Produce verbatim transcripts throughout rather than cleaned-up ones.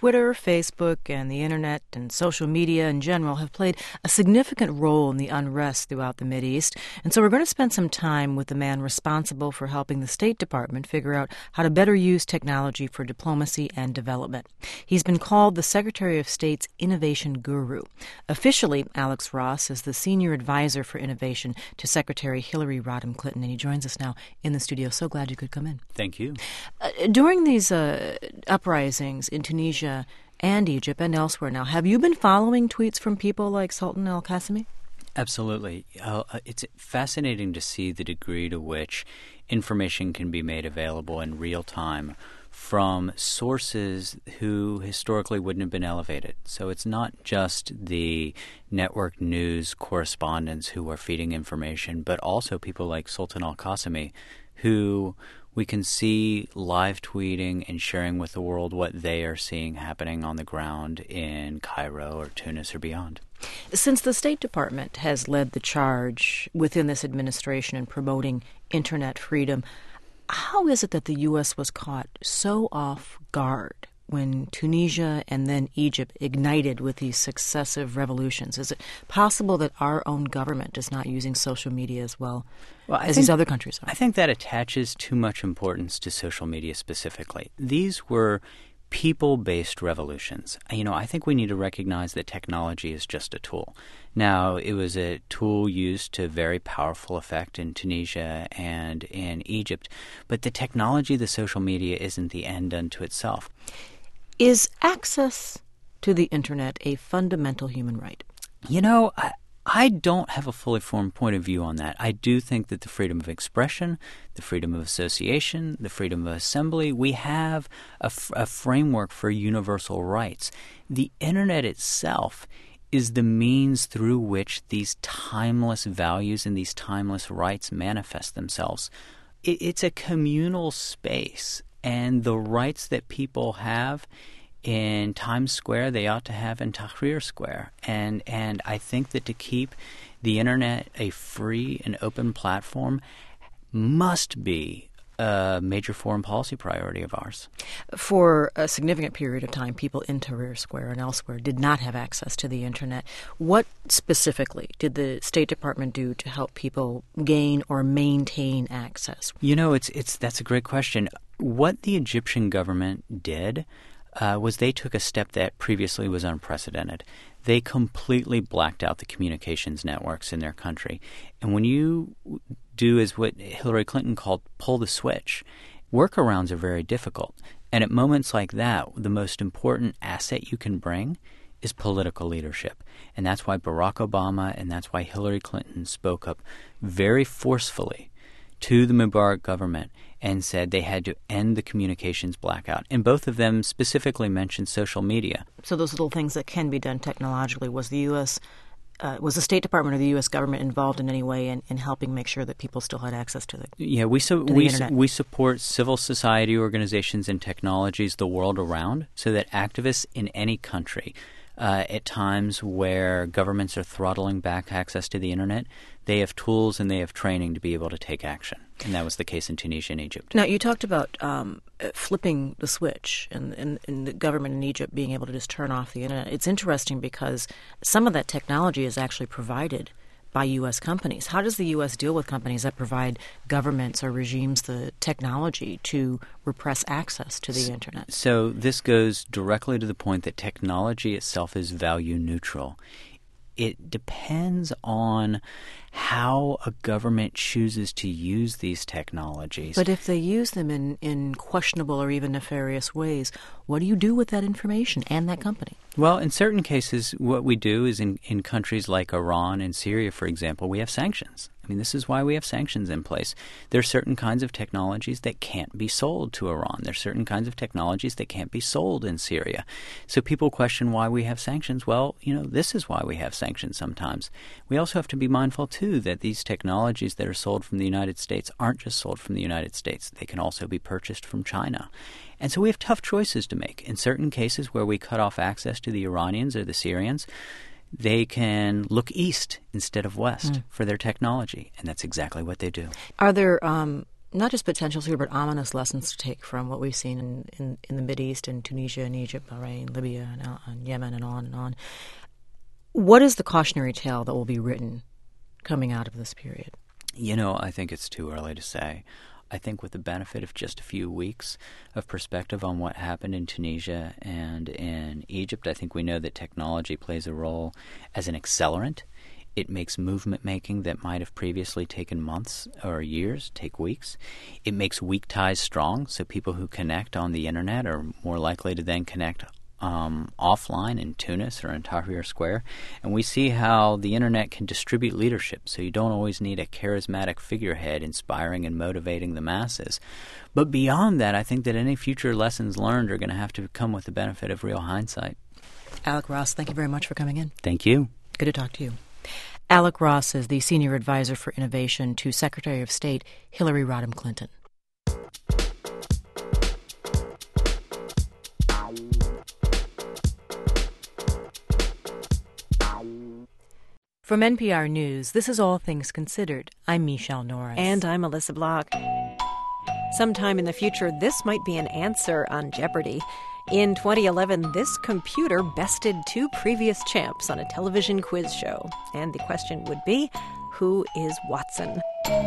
Twitter, Facebook, and the internet and social media in general have played a significant role in the unrest throughout the Mideast. And so we're going to spend some time with the man responsible for helping the State Department figure out how to better use technology for diplomacy and development. He's been called the Secretary of State's Innovation Guru. Officially, Alex Ross is the Senior Advisor for Innovation to Secretary Hillary Rodham Clinton, and he joins us now in the studio. So glad you could come in. Thank you. Uh, during these uh, uprisings in Tunisia and Egypt and elsewhere now, have you been following tweets from people like Sultan al-Qasimi? Absolutely. Uh, it's fascinating to see the degree to which information can be made available in real time from sources who historically wouldn't have been elevated. So it's not just the network news correspondents who are feeding information, but also people like Sultan al-Qasimi, who we can see live tweeting and sharing with the world what they are seeing happening on the ground in Cairo or Tunis or beyond. Since the State Department has led the charge within this administration in promoting Internet freedom, how is it that the U S was caught so off guard when Tunisia and then Egypt ignited with these successive revolutions? Is it possible that our own government is not using social media as well, well as think, these other countries are? I think that attaches too much importance to social media specifically. These were people-based revolutions. You know, I think we need to recognize that technology is just a tool. Now, it was a tool used to very powerful effect in Tunisia and in Egypt, but the technology, the social media, isn't the end unto itself. Is access to the Internet a fundamental human right? You know, I, I don't have a fully formed point of view on that. I do think that the freedom of expression, the freedom of association, the freedom of assembly, we have a, f- a framework for universal rights. The Internet itself is the means through which these timeless values and these timeless rights manifest themselves. It, it's a communal space, and the rights that people have in Times Square, they ought to have in Tahrir Square. And and I think that to keep the Internet a free and open platform must be a major foreign policy priority of ours. For a significant period of time, people in Tahrir Square and elsewhere did not have access to the Internet. What specifically did the State Department do to help people gain or maintain access? You know, it's it's that's a great question. What the Egyptian government did Uh, was they took a step that previously was unprecedented. They completely blacked out the communications networks in their country. And when you do as what Hillary Clinton called pull the switch, workarounds are very difficult. And at moments like that, the most important asset you can bring is political leadership. And that's why Barack Obama and that's why Hillary Clinton spoke up very forcefully to the Mubarak government and said they had to end the communications blackout. And both of them specifically mentioned social media. So those little things that can be done technologically, was the U S, uh, was the State Department or the U S government involved in any way in, in helping make sure that people still had access to the Yeah, we so, we su- we support civil society organizations and technologies the world around so that activists in any country, Uh, at times where governments are throttling back access to the Internet, they have tools and they have training to be able to take action. And that was the case in Tunisia and Egypt. Now, you talked about um, flipping the switch and, and, and the government in Egypt being able to just turn off the Internet. It's interesting because some of that technology is actually provided by U S companies. How does the U S deal with companies that provide governments or regimes the technology to repress access to the Internet? So this goes directly to the point that technology itself is value neutral. It depends on how a government chooses to use these technologies. But if they use them in, in questionable or even nefarious ways, what do you do with that information and that company? Well, in certain cases, what we do is in, in countries like Iran and Syria, for example, we have sanctions. I mean, this is why we have sanctions in place. There are certain kinds of technologies that can't be sold to Iran. There are certain kinds of technologies that can't be sold in Syria. So people question why we have sanctions. Well, you know, this is why we have sanctions sometimes. We also have to be mindful, too, that these technologies that are sold from the United States aren't just sold from the United States. They can also be purchased from China. And so we have tough choices to make. In certain cases where we cut off access to the Iranians or the Syrians, they can look east instead of west mm. for their technology, and that's exactly what they do. Are there um, not just potential here, but ominous lessons to take from what we've seen in, in, in the Mideast, in Tunisia and Egypt, Bahrain, Libya, and, uh, and Yemen, and on and on. What is the cautionary tale that will be written coming out of this period? You know, I think it's too early to say. I think with the benefit of just a few weeks of perspective on what happened in Tunisia and in Egypt, I think we know that technology plays a role as an accelerant. It makes movement making that might have previously taken months or years take weeks. It makes weak ties strong, so people who connect on the internet are more likely to then connect um, offline in Tunis or in Tahrir Square. And we see how the internet can distribute leadership, so you don't always need a charismatic figurehead inspiring and motivating the masses. But beyond that, I think that any future lessons learned are going to have to come with the benefit of real hindsight. Alec Ross, thank you very much for coming in. Thank you. Good to talk to you. Alec Ross is the Senior Advisor for Innovation to Secretary of State Hillary Rodham Clinton. From N P R News, this is All Things Considered. I'm Michelle Norris. And I'm Alyssa Block. Sometime in the future, this might be an answer on Jeopardy! In twenty eleven, this computer bested two previous champs on a television quiz show. And the question would be, who is Watson?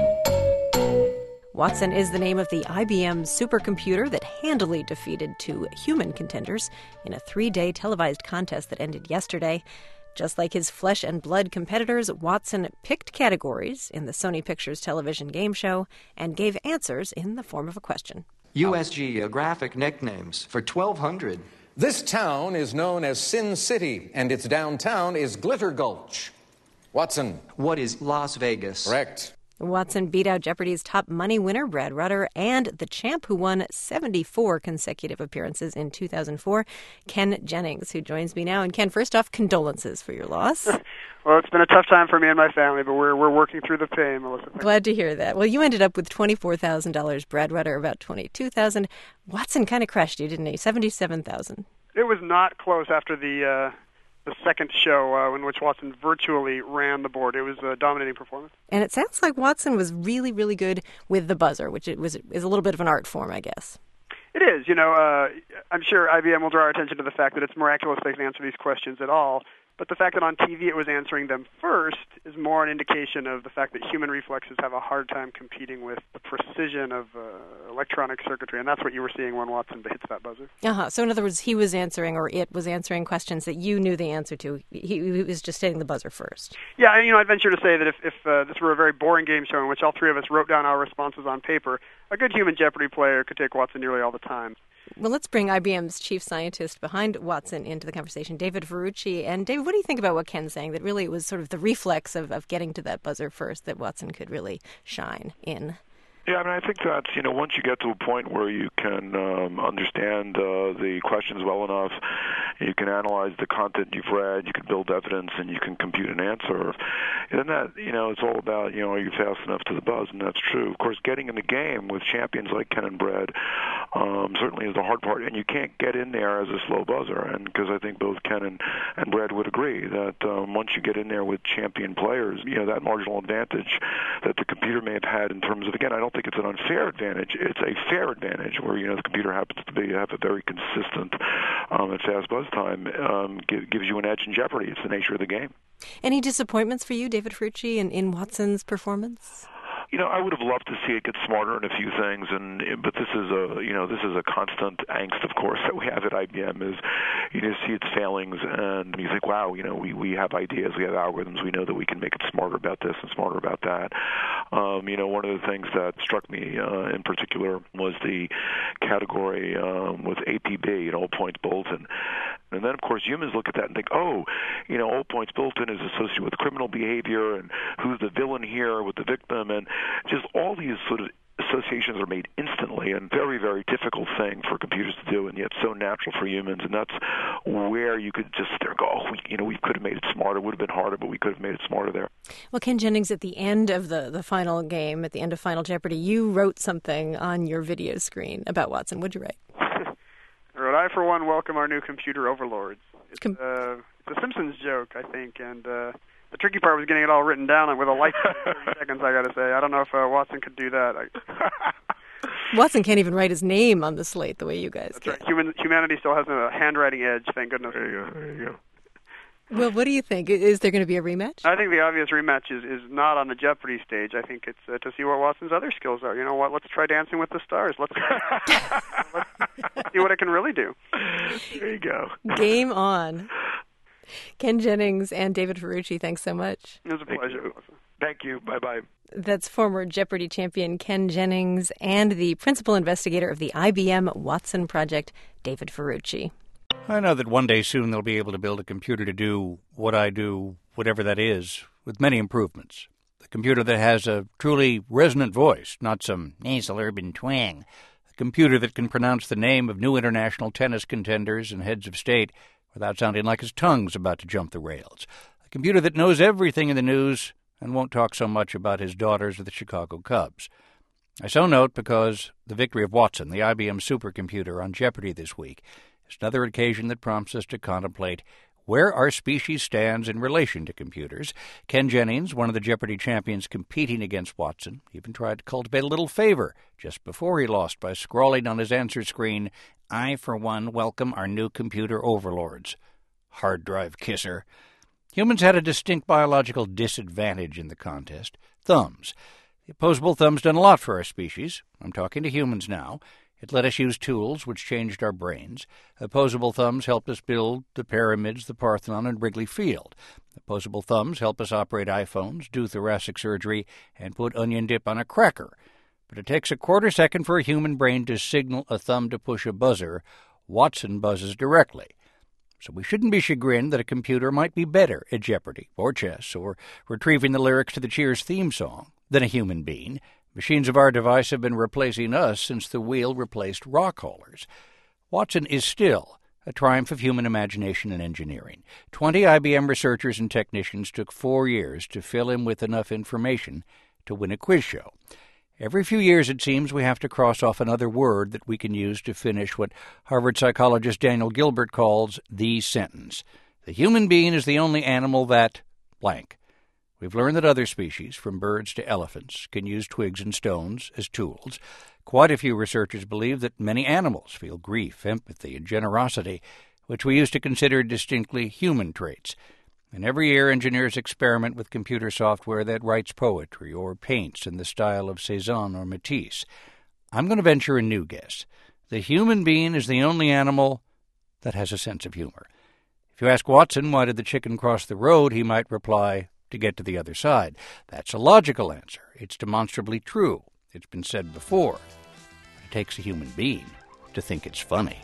Watson is the name of the I B M supercomputer that handily defeated two human contenders in a three-day televised contest that ended yesterday. Just like his flesh and blood competitors, Watson picked categories in the Sony Pictures television game show and gave answers in the form of a question. U S Geographic nicknames for twelve hundred. This town is known as Sin City, and its downtown is Glitter Gulch. Watson. What is Las Vegas? Correct. Watson beat out Jeopardy's top money winner, Brad Rutter, and the champ who won seventy-four consecutive appearances in two thousand four, Ken Jennings, who joins me now. And Ken, first off, condolences for your loss. Well, it's been a tough time for me and my family, but we're we're working through the pain, Melissa. Glad to hear that. Well, you ended up with twenty-four thousand dollars, Brad Rutter about twenty-two thousand dollars. Watson kind of crushed you, didn't he? seventy-seven thousand dollars. It was not close after the... Uh... the second show uh, in which Watson virtually ran the board. It was a dominating performance. And it sounds like Watson was really, really good with the buzzer, which it was is a little bit of an art form, I guess. It is. You know, uh, I'm sure I B M will draw our attention to the fact that it's miraculous they can answer these questions at all. But the fact that on T V it was answering them first is more an indication of the fact that human reflexes have a hard time competing with the precision of uh, electronic circuitry, and that's what you were seeing when Watson hits that buzzer. Uh-huh. So in other words, he was answering, or it was answering questions that you knew the answer to. He, he was just hitting the buzzer first. Yeah, you know, I'd venture to say that if, if uh, this were a very boring game show in which all three of us wrote down our responses on paper, a good human Jeopardy player could take Watson nearly all the time. Well, let's bring I B M's chief scientist behind Watson into the conversation, David Ferrucci. And David, what do you think about what Ken's saying, that really it was sort of the reflex of, of getting to that buzzer first that Watson could really shine in? Yeah, I mean, I think that, you know, once you get to a point where you can um, understand uh, the questions well enough, you can analyze the content you've read, you can build evidence, and you can compute an answer. And then that, you know, it's all about, you know, are you fast enough to the buzz, and that's true. Of course, getting in the game with champions like Ken and Brad um, certainly is the hard part, and you can't get in there as a slow buzzer, and because I think both Ken and, and Brad would agree that um, once you get in there with champion players, you know, that marginal advantage that the computer may have had in terms of, again, I don't think it's an unfair advantage. It's a fair advantage where, you know, the computer happens to be have a very consistent um, and fast buzz time, um, give, gives you an edge in Jeopardy. It's the nature of the game. Any disappointments for you, David Ferrucci, in, in Watson's performance? You know, I would have loved to see it get smarter in a few things, and but this is a you know this is a constant angst, of course, that we have at I B M. Is you just see its failings, and you think, wow, you know, we we have ideas, we have algorithms, we know that we can make it smarter about this and smarter about that. Um, you know, one of the things that struck me uh, in particular was the category um, with A P B, an all points bulletin. And then, of course, humans look at that and think, oh, you know, all points bulletin is associated with criminal behavior, and who's the villain here with the victim, and just all these sort of associations are made instantly, and very, very difficult thing for computers to do, and yet so natural for humans. And that's where you could just sit there and go, oh, we, you know, we could have made it smarter. It would have been harder, but we could have made it smarter there. Well, Ken Jennings, at the end of the, the final game, at the end of Final Jeopardy, you wrote something on your video screen about Watson. What'd you write? I, for one, welcome our new computer overlords. It's, Com- uh, it's a Simpsons joke, I think, and uh, the tricky part was getting it all written down with a light in thirty seconds, I got to say. I don't know if uh, Watson could do that. I... Watson can't even write his name on the slate the way you guys That's can. right. Human, humanity still has a handwriting edge, thank goodness. There you go. There you go. Well, what do you think? Is there going to be a rematch? I think the obvious rematch is, is not on the Jeopardy stage. I think it's uh, to see what Watson's other skills are. You know what? Let's try Dancing with the Stars. Let's, let's see what it can really do. There you go. Game on. Ken Jennings and David Ferrucci, thanks so much. It was a Thank pleasure. you. Thank you. Bye-bye. That's former Jeopardy champion Ken Jennings and the principal investigator of the I B M Watson project, David Ferrucci. I know that one day soon they'll be able to build a computer to do what I do, whatever that is, with many improvements. A computer that has a truly resonant voice, not some nasal urban twang. A computer that can pronounce the name of new international tennis contenders and heads of state without sounding like his tongue's about to jump the rails. A computer that knows everything in the news and won't talk so much about his daughters or the Chicago Cubs. I so note because the victory of Watson, the I B M supercomputer, on Jeopardy this week, is another occasion that prompts us to contemplate where our species stands in relation to computers. Ken Jennings, one of the Jeopardy champions competing against Watson, even tried to cultivate a little favor just before he lost by scrawling on his answer screen, "I, for one, welcome our new computer overlords." Hard drive kisser. Humans had a distinct biological disadvantage in the contest: thumbs. The opposable thumb's done a lot for our species. I'm talking to humans now. It let us use tools which changed our brains. Opposable thumbs helped us build the pyramids, the Parthenon, and Wrigley Field. Opposable thumbs help us operate iPhones, do thoracic surgery, and put onion dip on a cracker. But it takes a quarter second for a human brain to signal a thumb to push a buzzer. Watson buzzes directly. So we shouldn't be chagrined that a computer might be better at Jeopardy, or chess, or retrieving the lyrics to the Cheers theme song than a human being. Machines of our device have been replacing us since the wheel replaced rock haulers. Watson is still a triumph of human imagination and engineering. Twenty I B M researchers and technicians took four years to fill him with enough information to win a quiz show. Every few years, it seems, we have to cross off another word that we can use to finish what Harvard psychologist Daniel Gilbert calls the sentence. The human being is the only animal that blank. We've learned that other species, from birds to elephants, can use twigs and stones as tools. Quite a few researchers believe that many animals feel grief, empathy, and generosity, which we used to consider distinctly human traits. And every year, engineers experiment with computer software that writes poetry or paints in the style of Cézanne or Matisse. I'm going to venture a new guess. The human being is the only animal that has a sense of humor. If you ask Watson why did the chicken cross the road, he might reply, to get to the other side. That's a logical answer. It's demonstrably true. It's been said before. But it takes a human being to think it's funny.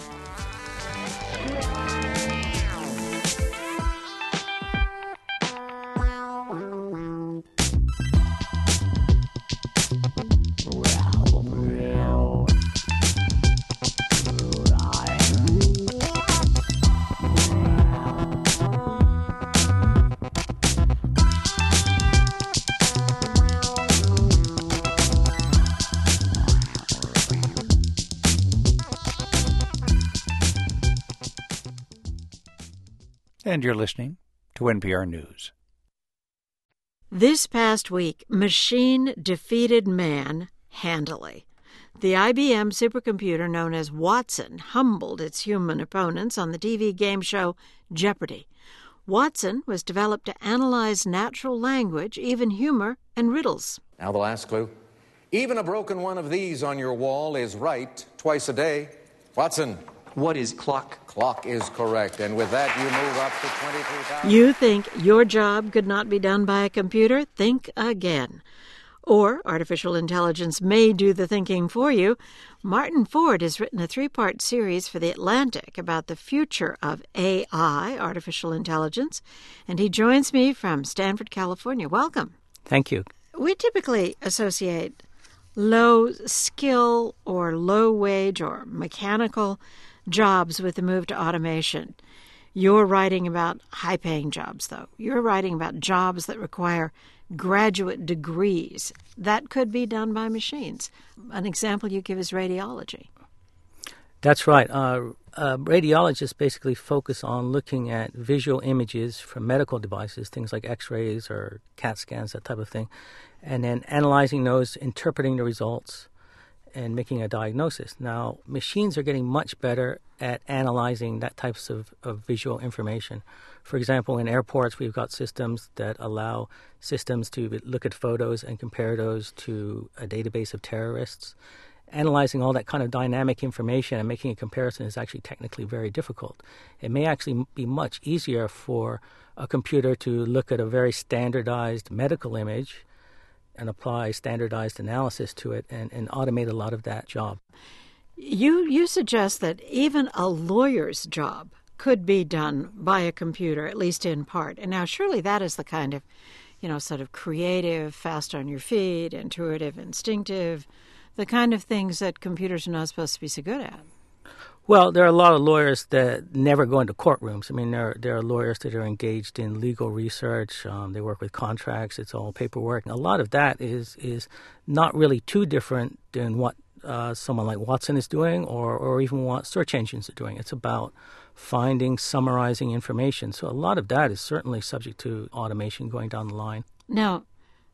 And you're listening to N P R News. This past week, machine defeated man handily. The I B M supercomputer known as Watson humbled its human opponents on the T V game show Jeopardy! Watson was developed to analyze natural language, even humor, and riddles. Now the last clue. Even a broken one of these on your wall is right twice a day. Watson. What is clock? Clock is correct. And with that, you move up to twenty-three thousand. You think your job could not be done by a computer? Think again. Or artificial intelligence may do the thinking for you. Martin Ford has written a three-part series for The Atlantic about the future of A I, artificial intelligence, and he joins me from Stanford, California. Welcome. Thank you. We typically associate low skill or low wage or mechanical jobs with the move to automation. You're writing about high-paying jobs, though. You're writing about jobs that require graduate degrees. That could be done by machines. An example you give is radiology. That's right. Uh, uh, radiologists basically focus on looking at visual images from medical devices, things like x-rays or CAT scans, that type of thing, and then analyzing those, interpreting the results, and making a diagnosis. Now, machines are getting much better at analyzing that types of, of visual information. For example, in airports, we've got systems that allow systems to look at photos and compare those to a database of terrorists. Analyzing all that kind of dynamic information and making a comparison is actually technically very difficult. It may actually be much easier for a computer to look at a very standardized medical image and apply standardized analysis to it and, and automate a lot of that job. You you suggest that even a lawyer's job could be done by a computer, at least in part. And now surely that is the kind of, you know, sort of creative, fast on your feet, intuitive, instinctive, the kind of things that computers are not supposed to be so good at. Well, there are a lot of lawyers that never go into courtrooms. I mean, there, there are lawyers that are engaged in legal research. Um, they work with contracts. It's all paperwork. And a lot of that is is not really too different than what uh, someone like Watson is doing or, or even what search engines are doing. It's about finding, summarizing information. So a lot of that is certainly subject to automation going down the line. Now,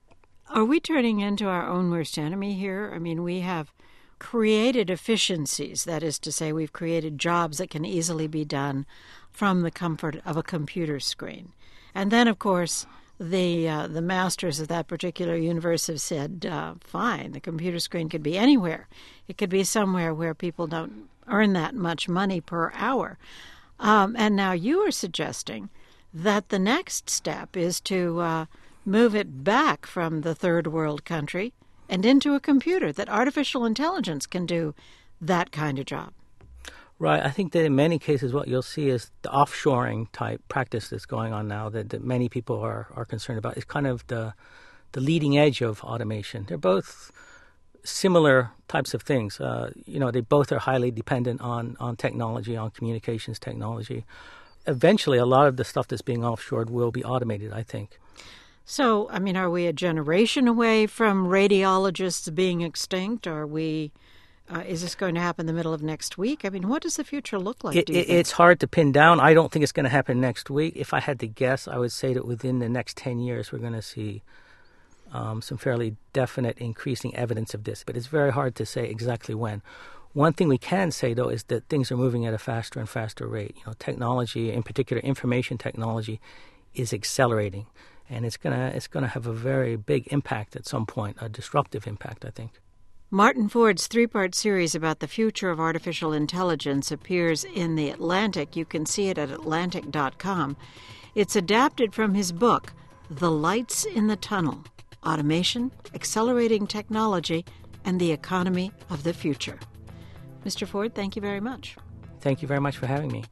are we turning into our own worst enemy here? I mean, we have created efficiencies. That is to say, we've created jobs that can easily be done from the comfort of a computer screen. And then, of course, the uh, the masters of that particular universe have said, uh, fine, the computer screen could be anywhere. It could be somewhere where people don't earn that much money per hour. Um, and now you are suggesting that the next step is to uh, move it back from the third world country and into a computer, that artificial intelligence can do that kind of job. Right. I think that in many cases what you'll see is the offshoring type practice that's going on now that, that many people are, are concerned about. It's kind of the the leading edge of automation. They're both similar types of things. Uh, you know, they both are highly dependent on, on technology, on communications technology. Eventually, a lot of the stuff that's being offshored will be automated, I think. So, I mean, are we a generation away from radiologists being extinct? Are we? Uh, is this going to happen in the middle of next week? I mean, what does the future look like? It, do you it, think? It's hard to pin down. I don't think it's going to happen next week. If I had to guess, I would say that within the next ten years, we're going to see um, some fairly definite increasing evidence of this. But it's very hard to say exactly when. One thing we can say, though, is that things are moving at a faster and faster rate. You know, technology, in particular information technology, is accelerating. And it's gonna it's gonna have a very big impact at some point, a disruptive impact, I think. Martin Ford's three-part series about the future of artificial intelligence appears in The Atlantic. You can see it at atlantic dot com. It's adapted from his book, The Lights in the Tunnel: Automation, Accelerating Technology, and the Economy of the Future. Mister Ford, thank you very much. Thank you very much for having me.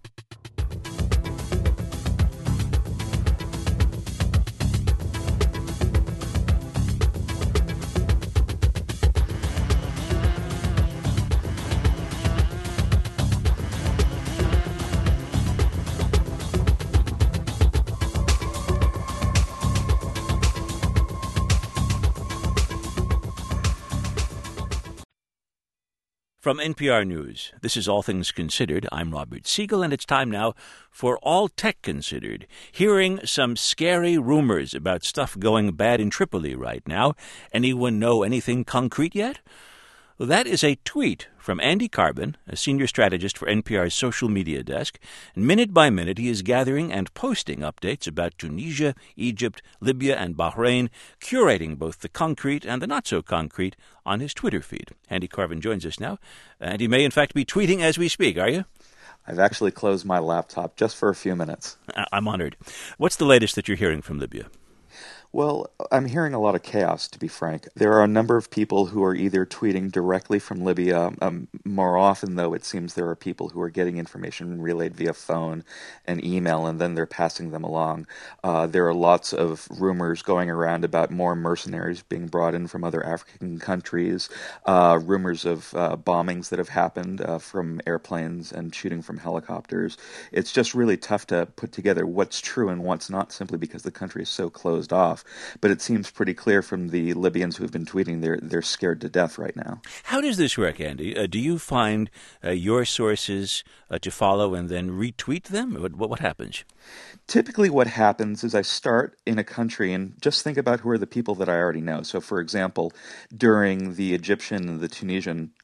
From N P R News, this is All Things Considered. I'm Robert Siegel, and it's time now for All Tech Considered, hearing some scary rumors about stuff going bad in Tripoli right now. Anyone know anything concrete yet? Well, that is a tweet from Andy Carbon, a senior strategist for N P R's social media desk. And minute by minute, he is gathering and posting updates about Tunisia, Egypt, Libya, and Bahrain, curating both the concrete and the not-so-concrete on his Twitter feed. Andy Carbon joins us now, and he may, in fact, be tweeting as we speak, are you? I've actually closed my laptop just for a few minutes. I'm honored. What's the latest that you're hearing from Libya? Well, I'm hearing a lot of chaos, to be frank. There are a number of people who are either tweeting directly from Libya. Um, more often, though, it seems there are people who are getting information relayed via phone and email, and then they're passing them along. Uh, there are lots of rumors going around about more mercenaries being brought in from other African countries, uh, rumors of uh, bombings that have happened uh, from airplanes and shooting from helicopters. It's just really tough to put together what's true and what's not, simply because the country is so closed off. But it seems pretty clear from the Libyans who've been tweeting they're they're scared to death right now. How does this work, Andy? Uh, do you find uh, your sources uh, to follow and then retweet them? What, what happens? Typically what happens is I start in a country and just think about who are the people that I already know. So, for example, during the Egyptian and the Tunisian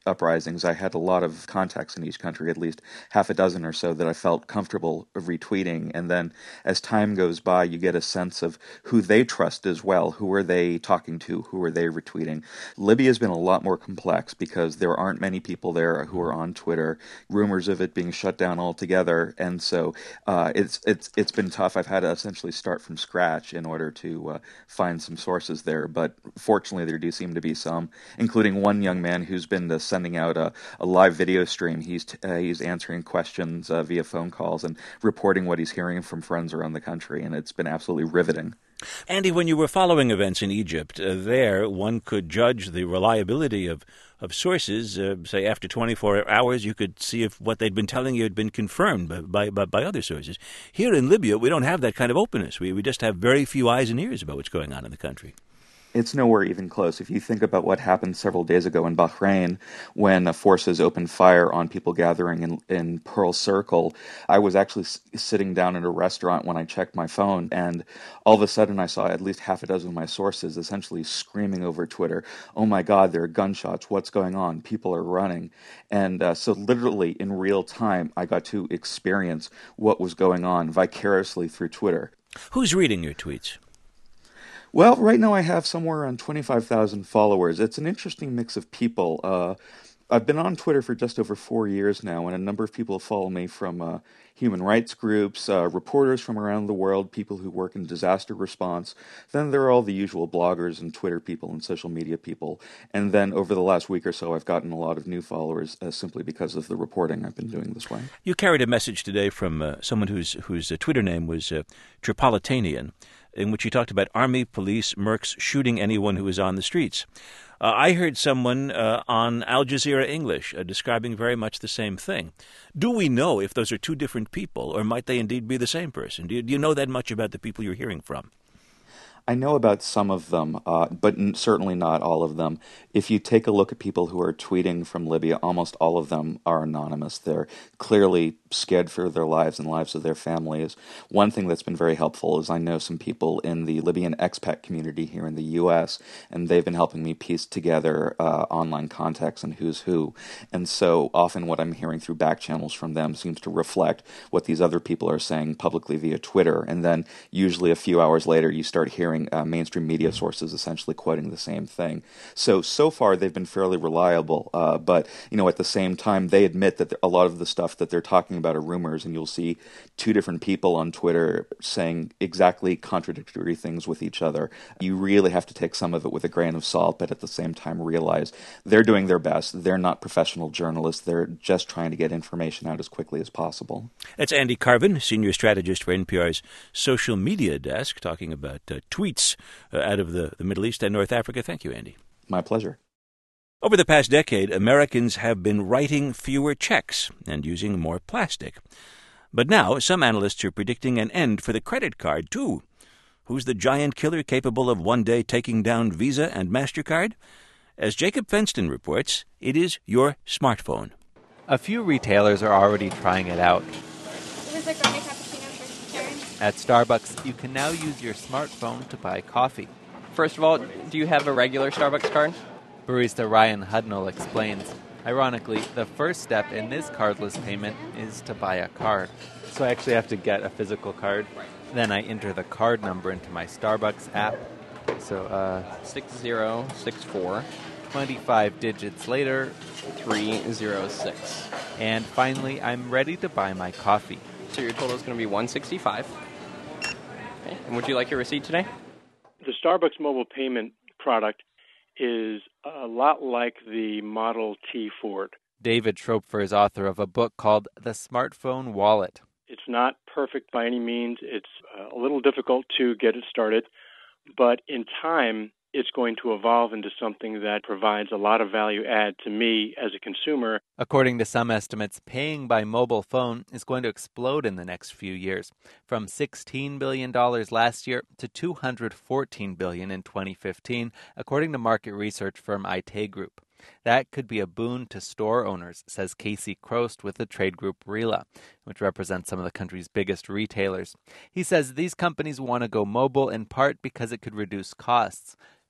uprisings, I had a lot of contacts in each country, at least half a dozen or so that I felt comfortable retweeting. And then as time goes by, you get a sense of who they trust as well. Who are they talking to? Who are they retweeting? Libya has been a lot more complex because there aren't many people there who are on Twitter. Rumors of it being shut down altogether. And so uh, it's it's it's been tough. I've had to essentially start from scratch in order to uh, find some sources there. But fortunately, there do seem to be some, including one young man who's been uh, sending out a, a live video stream. He's uh, he's answering questions uh, via phone calls and reporting what he's hearing from friends around the country, and it's been absolutely riveting. Andy, when you were following events in Egypt, uh, there one could judge the reliability of, of sources. Uh, say after twenty-four hours, you could see if what they'd been telling you had been confirmed by, by, by other sources. Here in Libya, we don't have that kind of openness. We, we just have very few eyes and ears about what's going on in the country. It's nowhere even close. If you think about what happened several days ago in Bahrain when the forces opened fire on people gathering in, in Pearl Circle, I was actually s- sitting down at a restaurant when I checked my phone, and all of a sudden I saw at least half a dozen of my sources essentially screaming over Twitter, "Oh my God, there are gunshots. What's going on? People are running." And uh, so literally in real time, I got to experience what was going on vicariously through Twitter. Who's reading your tweets? Well, right now I have somewhere around twenty-five thousand followers. It's an interesting mix of people. Uh, I've been on Twitter for just over four years now, and a number of people follow me from uh, human rights groups, uh, reporters from around the world, people who work in disaster response. Then there are all the usual bloggers and Twitter people and social media people. And then over the last week or so, I've gotten a lot of new followers uh, simply because of the reporting I've been doing this way. You carried a message today from uh, someone whose whose uh, Twitter name was uh, Tripolitanian, in which you talked about army, police, mercs shooting anyone who is on the streets. Uh, I heard someone uh, on Al Jazeera English uh, describing very much the same thing. Do we know if those are two different people, or might they indeed be the same person? Do you, do you know that much about the people you're hearing from? I know about some of them, uh, but n- certainly not all of them. If you take a look at people who are tweeting from Libya, almost all of them are anonymous. They're clearly scared for their lives and lives of their families. One thing that's been very helpful is I know some people in the Libyan expat community here in the U S, and they've been helping me piece together uh, online contacts and who's who. And so often what I'm hearing through back channels from them seems to reflect what these other people are saying publicly via Twitter. And then usually a few hours later, you start hearing Uh, mainstream media sources essentially quoting the same thing. So, so far they've been fairly reliable, uh, but, you know, at the same time, they admit that a lot of the stuff that they're talking about are rumors, and you'll see two different people on Twitter saying exactly contradictory things with each other. You really have to take some of it with a grain of salt, but at the same time realize they're doing their best. They're not professional journalists. They're just trying to get information out as quickly as possible. That's Andy Carvin, senior strategist for N P R's social media desk, talking about uh, tweets uh, out of the, the Middle East and North Africa. Thank you, Andy. My pleasure. Over the past decade, Americans have been writing fewer checks and using more plastic. But now, some analysts are predicting an end for the credit card, too. Who's the giant killer capable of one day taking down Visa and MasterCard? As Jacob Fenston reports, it is your smartphone. A few retailers are already trying it out. At Starbucks, you can now use your smartphone to buy coffee. First of all, do you have a regular Starbucks card? Barista Ryan Hudnall explains. Ironically, the first step in this cardless payment is to buy a card. So I actually have to get a physical card. Then I enter the card number into my Starbucks app. So, uh... six zero six four. twenty-five digits later... three zero six. And finally, I'm ready to buy my coffee. So your total is going to be one hundred sixty-five dollars. Okay. And would you like your receipt today? The Starbucks mobile payment product is a lot like the Model T Ford. David Schroepfer is author of a book called The Smartphone Wallet. It's not perfect by any means. It's a little difficult to get it started, but in time, it's going to evolve into something that provides a lot of value add to me as a consumer. According to some estimates, paying by mobile phone is going to explode in the next few years, from sixteen billion dollars last year to two hundred fourteen billion dollars in twenty fifteen, according to market research firm I T Group. That could be a boon to store owners, says Casey Crost with the trade group RILA, which represents some of the country's biggest retailers. He says these companies want to go mobile in part because it could reduce costs.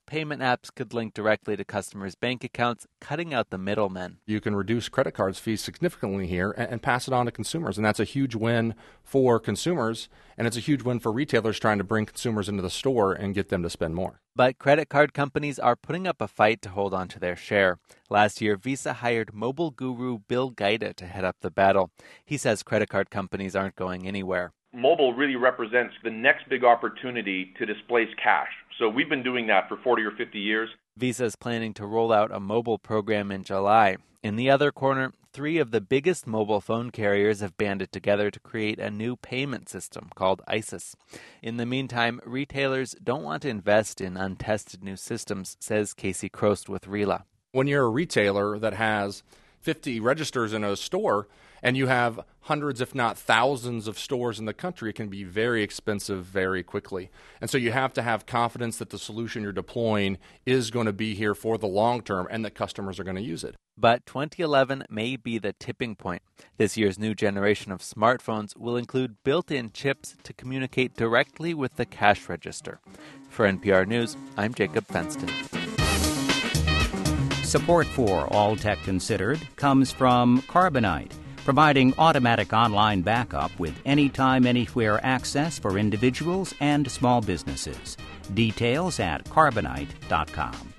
Payment apps could link directly to customers' bank accounts, cutting out the middlemen. You can reduce credit cards fees significantly here and, and pass it on to consumers, and that's a huge win for consumers, and it's a huge win for retailers trying to bring consumers into the store and get them to spend more. But credit card companies are putting up a fight to hold on to their share. Last year, Visa hired mobile guru Bill Gaida to head up the battle. He says credit card companies aren't going anywhere. Mobile really represents the next big opportunity to displace cash. So we've been doing that for forty or fifty years. Visa is planning to roll out a mobile program in July. In the other corner, three of the biggest mobile phone carriers have banded together to create a new payment system called ISIS. In the meantime, retailers don't want to invest in untested new systems, says Casey Crost with RILA. When you're a retailer that has fifty registers in a store and you have hundreds, if not thousands of stores in the country, it can be very expensive very quickly. And so you have to have confidence that the solution you're deploying is going to be here for the long term and that customers are going to use it. But twenty eleven may be the tipping point. This year's new generation of smartphones will include built-in chips to communicate directly with the cash register. For N P R News, I'm Jacob Fenston. Support for All Tech Considered comes from Carbonite, providing automatic online backup with anytime, anywhere access for individuals and small businesses. Details at carbonite dot com.